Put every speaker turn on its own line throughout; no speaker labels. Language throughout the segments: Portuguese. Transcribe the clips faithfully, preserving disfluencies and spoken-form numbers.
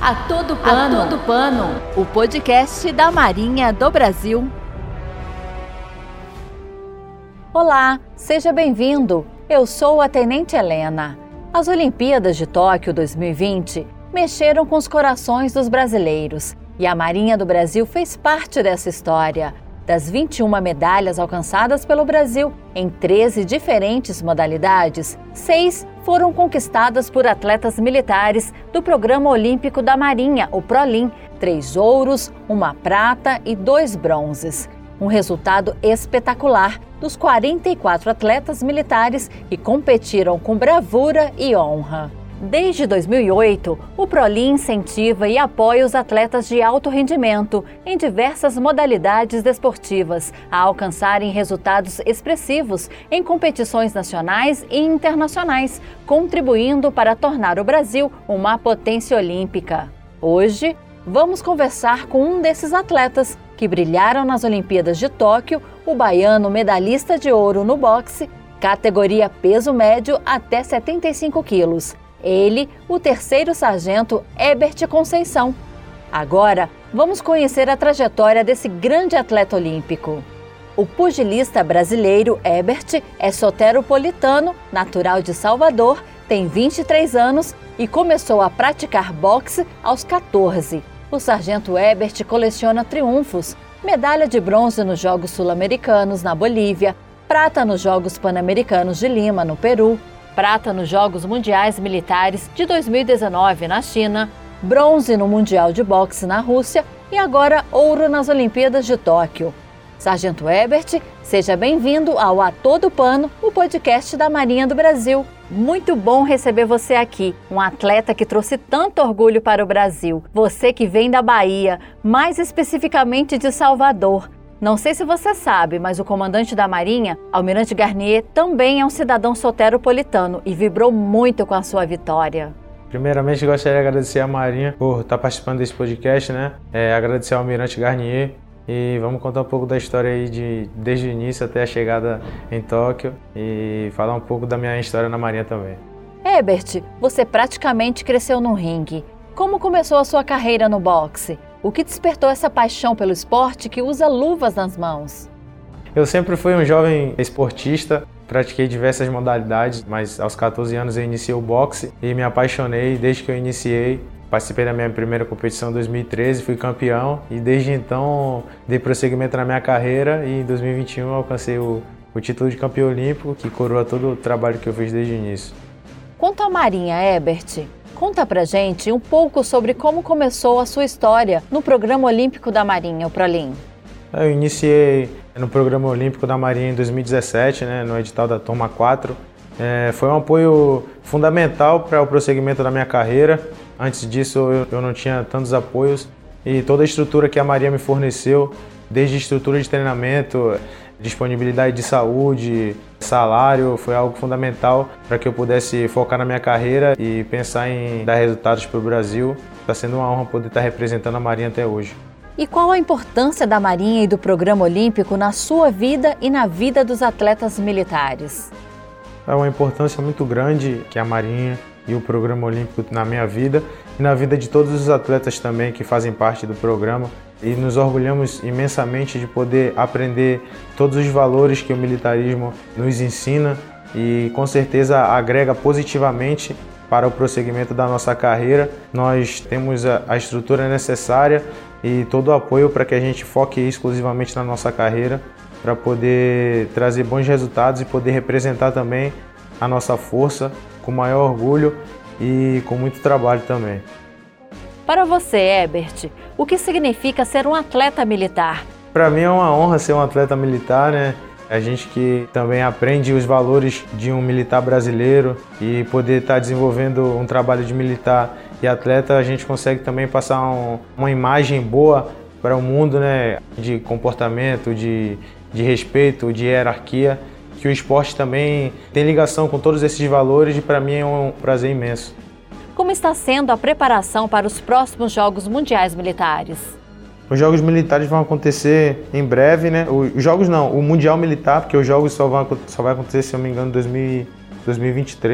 A todo pano, a todo pano, o podcast da Marinha do Brasil. Olá, seja bem-vindo. Eu sou a Tenente Helena. As Olimpíadas de Tóquio dois mil e vinte mexeram com os corações dos brasileiros e a Marinha do Brasil fez parte dessa história. Das vinte e uma medalhas alcançadas pelo Brasil em treze diferentes modalidades, seis foram conquistadas por atletas militares do Programa Olímpico da Marinha, o PROLIM, três ouros, uma prata e dois bronzes. Um resultado espetacular dos quarenta e quatro atletas militares que competiram com bravura e honra. Desde dois mil e oito, o PROLIM incentiva e apoia os atletas de alto rendimento em diversas modalidades desportivas a alcançarem resultados expressivos em competições nacionais e internacionais, contribuindo para tornar o Brasil uma potência olímpica. Hoje, vamos conversar com um desses atletas que brilharam nas Olimpíadas de Tóquio, o baiano medalhista de ouro no boxe, categoria peso médio até setenta e cinco quilos. Ele, o terceiro sargento Herbert Conceição. Agora, vamos conhecer a trajetória desse grande atleta olímpico. O pugilista brasileiro Herbert é soteropolitano, natural de Salvador, tem vinte e três anos e começou a praticar boxe aos quatorze. O sargento Herbert coleciona triunfos, medalha de bronze nos Jogos Sul-Americanos na Bolívia, prata nos Jogos Pan-Americanos de Lima, no Peru, prata nos Jogos Mundiais Militares de dois mil e dezenove na China, bronze no Mundial de Boxe na Rússia e agora ouro nas Olimpíadas de Tóquio. Sargento Herbert, seja bem-vindo ao A Todo Pano, o podcast da Marinha do Brasil. Muito bom receber você aqui, um atleta que trouxe tanto orgulho para o Brasil. Você que vem da Bahia, mais especificamente de Salvador. Não sei se você sabe, mas o comandante da Marinha, Almirante Garnier, também é um cidadão soteropolitano e vibrou muito com a sua vitória.
Primeiramente, gostaria de agradecer à Marinha por estar participando desse podcast, né? É, agradecer ao Almirante Garnier e vamos contar um pouco da história aí de, desde o início até a chegada em Tóquio e falar um pouco da minha história na Marinha também.
Herbert, você praticamente cresceu no ringue. Como começou a sua carreira no boxe? O que despertou essa paixão pelo esporte que usa luvas nas mãos?
Eu sempre fui um jovem esportista, pratiquei diversas modalidades, mas aos quatorze anos eu iniciei o boxe e me apaixonei desde que eu iniciei. Participei da minha primeira competição em dois mil e treze, fui campeão e desde então dei prosseguimento na minha carreira e em dois mil e vinte e um eu alcancei o, o título de campeão olímpico, que coroa todo o trabalho que eu fiz desde o início.
Quanto à Marinha, Herbert, conta pra gente um pouco sobre como começou a sua história no Programa Olímpico da Marinha, o PROLIM.
Eu iniciei no Programa Olímpico da Marinha em dois mil e dezessete, né, no edital da Turma quatro. É, foi um apoio fundamental para o prosseguimento da minha carreira. Antes disso eu, eu não tinha tantos apoios e toda a estrutura que a Marinha me forneceu, desde estrutura de treinamento, disponibilidade de saúde, salário, foi algo fundamental para que eu pudesse focar na minha carreira e pensar em dar resultados para o Brasil. Está sendo uma honra poder estar representando a Marinha até hoje.
E qual a importância da Marinha e do Programa Olímpico na sua vida e na vida dos atletas militares?
É uma importância muito grande que a Marinha e o Programa Olímpico na minha vida e na vida de todos os atletas também que fazem parte do programa. E nos orgulhamos imensamente de poder aprender todos os valores que o militarismo nos ensina e com certeza agrega positivamente para o prosseguimento da nossa carreira. Nós temos a estrutura necessária e todo o apoio para que a gente foque exclusivamente na nossa carreira, para poder trazer bons resultados e poder representar também a nossa força com maior orgulho e com muito trabalho também.
Para você, Herbert, o que significa ser um atleta militar?
Para mim é uma honra ser um atleta militar, né? A gente que também aprende os valores de um militar brasileiro e poder estar desenvolvendo um trabalho de militar e atleta, a gente consegue também passar um, uma imagem boa para o mundo, né? De comportamento, de, de respeito, de hierarquia, que o esporte também tem ligação com todos esses valores e para mim é um prazer imenso.
Como está sendo a preparação para os próximos Jogos Mundiais Militares?
Os Jogos Militares vão acontecer em breve, né? Os Jogos não, o Mundial Militar, porque os Jogos só vão só vai acontecer, se eu não me engano, em dois mil e vinte e três.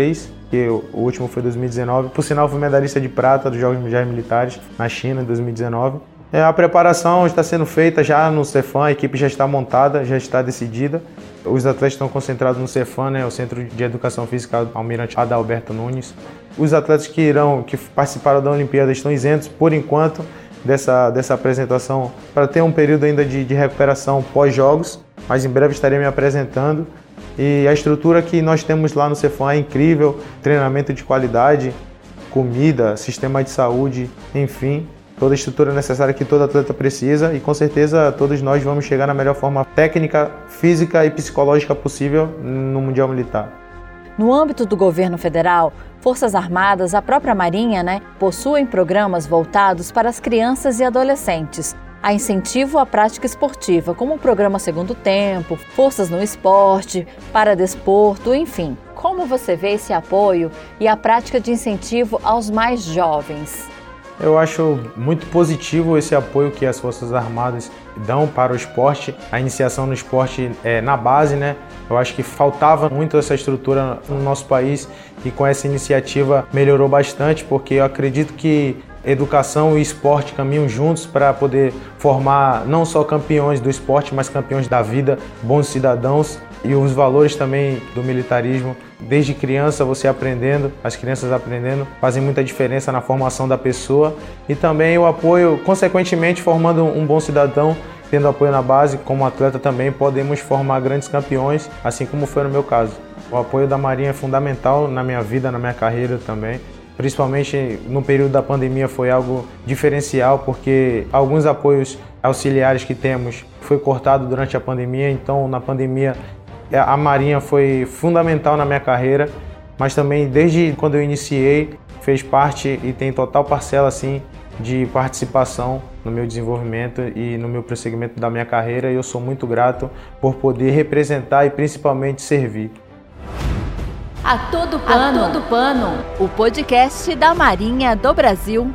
porque o último foi em dois mil e dezenove. Por sinal, fui medalhista de prata dos Jogos Mundiais Militares na China em dois mil e dezenove. É, a preparação está sendo feita já no Cefam, a equipe já está montada, já está decidida. Os atletas estão concentrados no Cefam, né, o Centro de Educação Física Almirante Adalberto Nunes. Os atletas que irão, que participaram da Olimpíada estão isentos, por enquanto, dessa, dessa apresentação, para ter um período ainda de, de recuperação pós-jogos, mas em breve estarei me apresentando. E a estrutura que nós temos lá no Cefam é incrível, treinamento de qualidade, comida, sistema de saúde, enfim, toda a estrutura necessária que todo atleta precisa e com certeza todos nós vamos chegar na melhor forma técnica, física e psicológica possível no Mundial Militar.
No âmbito do governo federal, Forças Armadas, a própria Marinha, né, possuem programas voltados para as crianças e adolescentes, a incentivo à prática esportiva, como o programa Segundo Tempo, Forças no Esporte, Paradesporto, enfim. Como você vê esse apoio e a prática de incentivo aos mais jovens?
Eu acho muito positivo esse apoio que as Forças Armadas dão para o esporte, a iniciação no esporte é, na base, né? Eu acho que faltava muito essa estrutura no nosso país e com essa iniciativa melhorou bastante, porque eu acredito que educação e esporte caminham juntos para poder formar não só campeões do esporte, mas campeões da vida, bons cidadãos. E os valores também do militarismo, desde criança você aprendendo, as crianças aprendendo, fazem muita diferença na formação da pessoa. E também o apoio, consequentemente, formando um bom cidadão, tendo apoio na base, como atleta também, podemos formar grandes campeões, assim como foi no meu caso. O apoio da Marinha é fundamental na minha vida, na minha carreira também. Principalmente no período da pandemia foi algo diferencial, porque alguns apoios auxiliares que temos foi cortado durante a pandemia, então na pandemia a Marinha foi fundamental na minha carreira, mas também desde quando eu iniciei fez parte e tem total parcela assim de participação no meu desenvolvimento e no meu prosseguimento da minha carreira, e eu sou muito grato por poder representar e principalmente servir.
A Todo Pano, A Todo Pano, o podcast da Marinha do Brasil.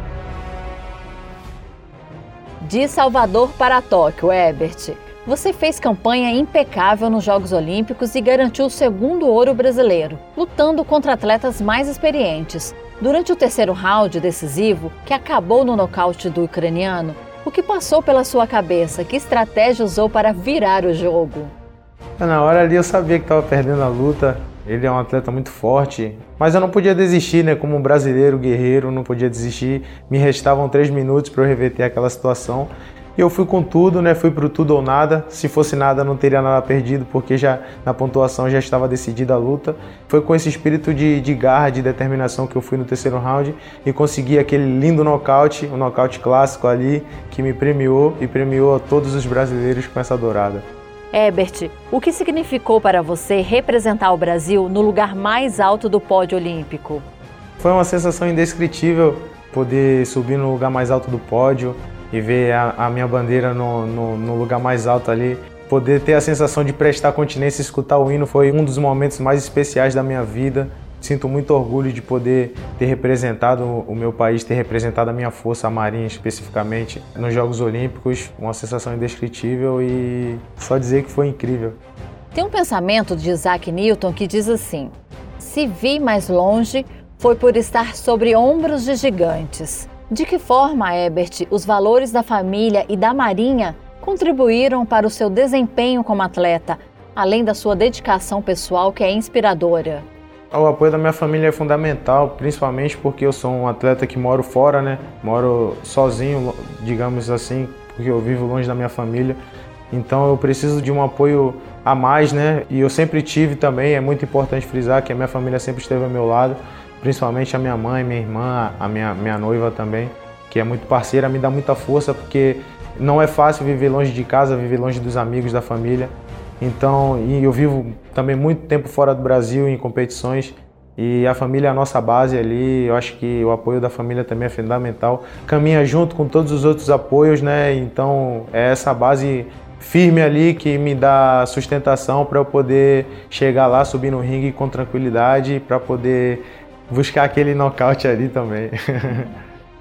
De Salvador para Tóquio, Herbert, você fez campanha impecável nos Jogos Olímpicos e garantiu o segundo ouro brasileiro, lutando contra atletas mais experientes. Durante o terceiro round decisivo, que acabou no nocaute do ucraniano, o que passou pela sua cabeça? Que estratégia usou para virar o jogo?
Na hora ali eu sabia que estava perdendo a luta. Ele é um atleta muito forte, mas eu não podia desistir, né? Como um brasileiro guerreiro, não podia desistir. Me restavam três minutos para eu reverter aquela situação. E eu fui com tudo, né? Fui pro tudo ou nada. Se fosse nada, não teria nada perdido, porque já na pontuação já estava decidida a luta. Foi com esse espírito de, de garra, de determinação que eu fui no terceiro round e consegui aquele lindo nocaute, um nocaute clássico ali, que me premiou e premiou a todos os brasileiros com essa dourada.
Herbert, o que significou para você representar o Brasil no lugar mais alto do pódio olímpico?
Foi uma sensação indescritível poder subir no lugar mais alto do pódio e ver a, a minha bandeira no, no, no lugar mais alto ali. Poder ter a sensação de prestar continência e escutar o hino foi um dos momentos mais especiais da minha vida. Sinto muito orgulho de poder ter representado o meu país, ter representado a minha força, a Marinha especificamente, nos Jogos Olímpicos. Uma sensação indescritível e só dizer que foi incrível.
Tem um pensamento de Isaac Newton que diz assim: se vi mais longe, foi por estar sobre ombros de gigantes. De que forma, Herbert, os valores da família e da Marinha contribuíram para o seu desempenho como atleta, além da sua dedicação pessoal que é inspiradora?
O apoio da minha família é fundamental, principalmente porque eu sou um atleta que moro fora, né? Moro sozinho, digamos assim, porque eu vivo longe da minha família. Então eu preciso de um apoio a mais, né? E eu sempre tive também, é muito importante frisar que a minha família sempre esteve ao meu lado, principalmente a minha mãe, minha irmã, a minha, minha noiva também, que é muito parceira, me dá muita força, porque não é fácil viver longe de casa, viver longe dos amigos, da família. Então, e eu vivo também muito tempo fora do Brasil em competições e a família é a nossa base ali. Eu acho que o apoio da família também é fundamental. Caminha junto com todos os outros apoios, né? Então é essa base firme ali que me dá sustentação para eu poder chegar lá, subir no ringue com tranquilidade, para poder buscar aquele nocaute ali também.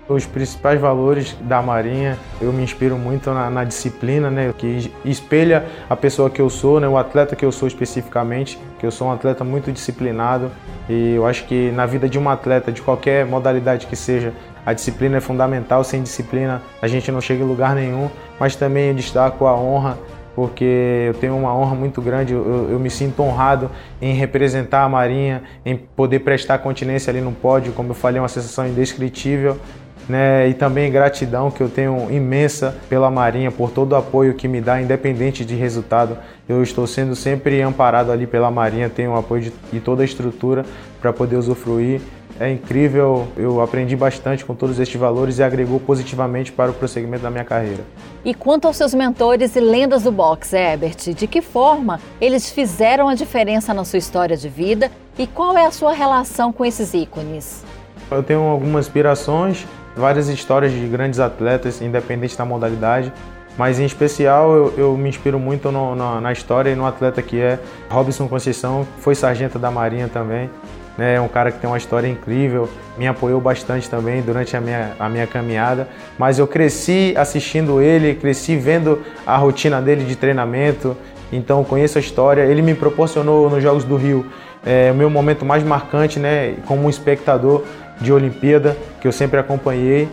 Os principais valores da Marinha, eu me inspiro muito na, na disciplina, né, que espelha a pessoa que eu sou, né, o atleta que eu sou especificamente, que eu sou um atleta muito disciplinado e eu acho que na vida de um atleta, de qualquer modalidade que seja, a disciplina é fundamental. Sem disciplina a gente não chega em lugar nenhum, mas também eu destaco a honra, porque eu tenho uma honra muito grande, eu, eu me sinto honrado em representar a Marinha, em poder prestar continência ali no pódio, como eu falei, é uma sensação indescritível. Né, e também gratidão que eu tenho imensa pela Marinha, por todo o apoio que me dá, independente de resultado. Eu estou sendo sempre amparado ali pela Marinha, tenho o apoio de, de toda a estrutura para poder usufruir. É incrível, eu aprendi bastante com todos estes valores e agregou positivamente para o prosseguimento da minha carreira.
E quanto aos seus mentores e lendas do boxe, Herbert, de que forma eles fizeram a diferença na sua história de vida e qual é a sua relação com esses ícones?
Eu tenho algumas inspirações, várias histórias de grandes atletas, independente da modalidade, mas em especial eu, eu me inspiro muito no, na, na história e no atleta que é Robson Conceição, foi sargento da Marinha também, né? É um cara que tem uma história incrível, me apoiou bastante também durante a minha, a minha caminhada, mas eu cresci assistindo ele, cresci vendo a rotina dele de treinamento, então conheço a história. Ele me proporcionou nos Jogos do Rio é, o meu momento mais marcante, né, como um espectador de Olimpíada, que eu sempre acompanhei,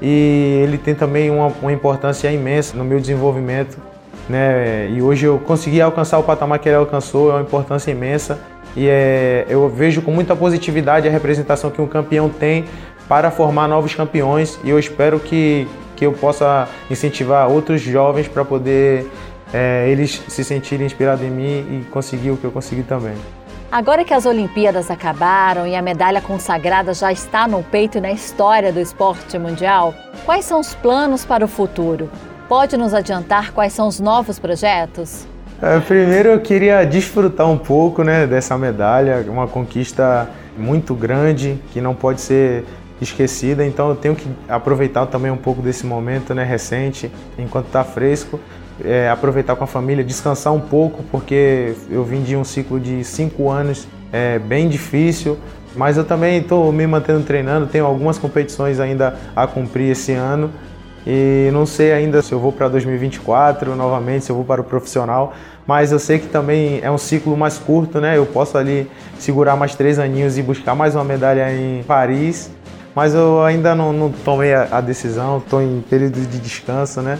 e ele tem também uma, uma importância imensa no meu desenvolvimento, né? E hoje eu consegui alcançar o patamar que ele alcançou, é uma importância imensa, e é, eu vejo com muita positividade a representação que um campeão tem para formar novos campeões, e eu espero que, que eu possa incentivar outros jovens para poder é, eles se sentirem inspirados em mim e conseguir o que eu consegui também.
Agora que as Olimpíadas acabaram e a medalha consagrada já está no peito e na história do esporte mundial, quais são os planos para o futuro? Pode nos adiantar quais são os novos projetos?
É, primeiro eu queria desfrutar um pouco, né, dessa medalha, uma conquista muito grande que não pode ser esquecida, então eu tenho que aproveitar também um pouco desse momento, né, recente, enquanto está fresco. É, aproveitar com a família, descansar um pouco, porque eu vim de um ciclo de cinco anos é, bem difícil, mas eu também estou me mantendo treinando, tenho algumas competições ainda a cumprir esse ano e não sei ainda se eu vou para dois mil e vinte e quatro novamente, se eu vou para o profissional, mas eu sei que também é um ciclo mais curto, né? Eu posso ali segurar mais três aninhos e buscar mais uma medalha em Paris, mas eu ainda não, não tomei a, a decisão, estou em período de descanso, né?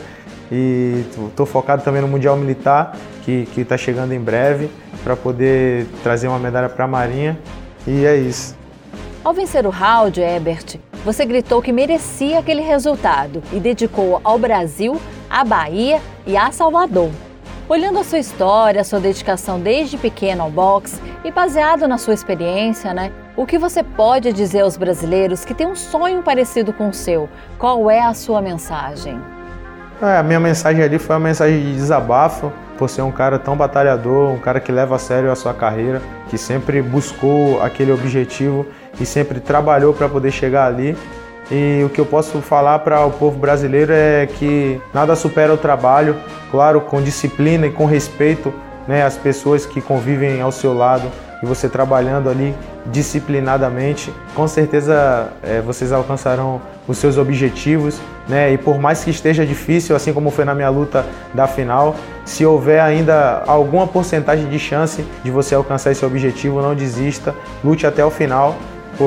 E estou focado também no Mundial Militar, que está chegando em breve, para poder trazer uma medalha para a Marinha, e é isso.
Ao vencer o round, Herbert, você gritou que merecia aquele resultado e dedicou ao Brasil, à Bahia e a Salvador. Olhando a sua história, a sua dedicação desde pequeno ao boxe e baseado na sua experiência, né, o que você pode dizer aos brasileiros que têm um sonho parecido com o seu? Qual é a sua mensagem?
É, a minha mensagem ali foi uma mensagem de desabafo, por ser um cara tão batalhador, um cara que leva a sério a sua carreira, que sempre buscou aquele objetivo e sempre trabalhou para poder chegar ali. E o que eu posso falar para o povo brasileiro é que nada supera o trabalho, claro, com disciplina e com respeito, né, às pessoas que convivem ao seu lado, e você trabalhando ali disciplinadamente, com certeza é, vocês alcançarão os seus objetivos, né? E por mais que esteja difícil, assim como foi na minha luta da final, se houver ainda alguma porcentagem de chance de você alcançar esse objetivo, não desista, lute até o final,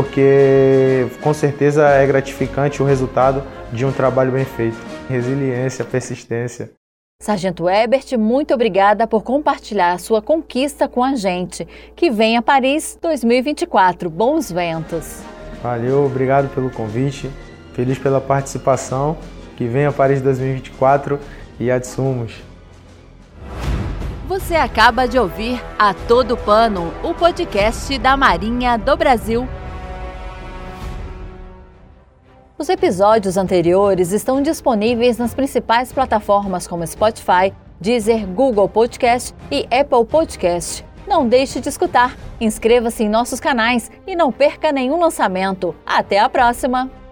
porque com certeza é gratificante o resultado de um trabalho bem feito. Resiliência, persistência.
Sargento Herbert, muito obrigada por compartilhar a sua conquista com a gente. Que venha Paris dois mil e vinte e quatro. Bons ventos.
Valeu, obrigado pelo convite. Feliz pela participação. Que venha Paris dois mil e vinte e quatro e adsumos.
Você acaba de ouvir A Todo Pano, o podcast da Marinha do Brasil. Os episódios anteriores estão disponíveis nas principais plataformas como Spotify, Deezer, Google Podcast e Apple Podcast. Não deixe de escutar, inscreva-se em nossos canais e não perca nenhum lançamento. Até a próxima!